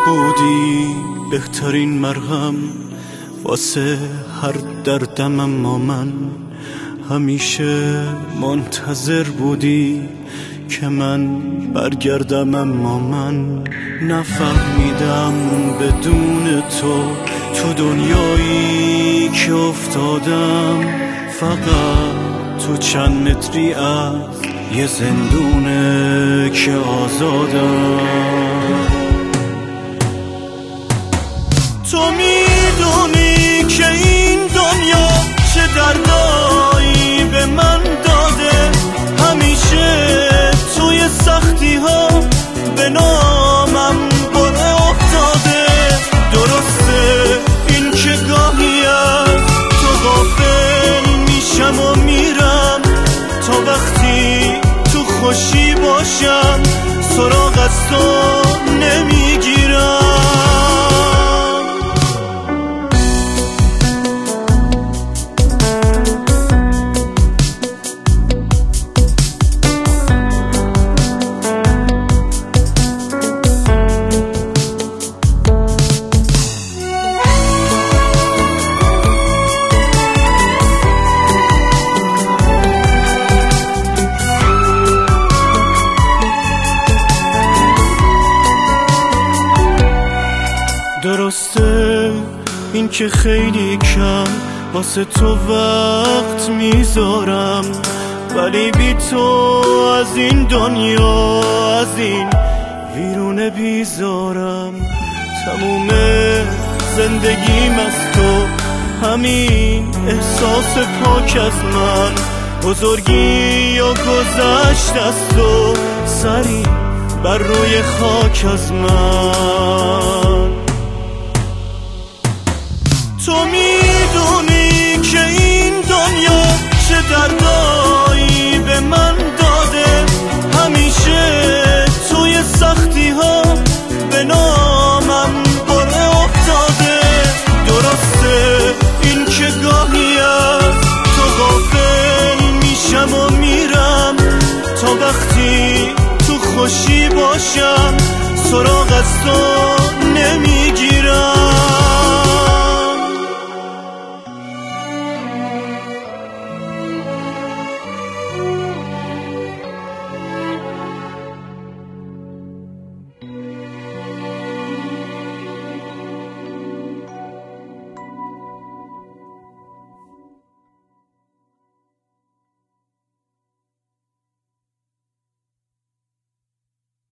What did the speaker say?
بودی بهترین مرهم واسه هر دردم، اما من همیشه منتظر بودی که من برگردم، اما من نفهمیدم بدون تو دنیایی که افتادم فقط تو چند متری از یه زندونه که آزادم. تو میدونی که این دنیا چه دردایی به من داده، همیشه توی سختی ها به نامم بره افتاده. درسته این که گاهی از تو غافل میشم و میرم، تا وقتی تو خوشی باشم سراغ از تو نمیگیرم. درسته این که خیلی کم واسه تو وقت میذارم، ولی بی تو از این دنیا، از این ویرونه بیزارم. تموم زندگیم از تو، همین احساس پاک از من، بزرگی یا گذشت از تو، سری بر روی خاک از من. تو میدونی که این دنیا چه درد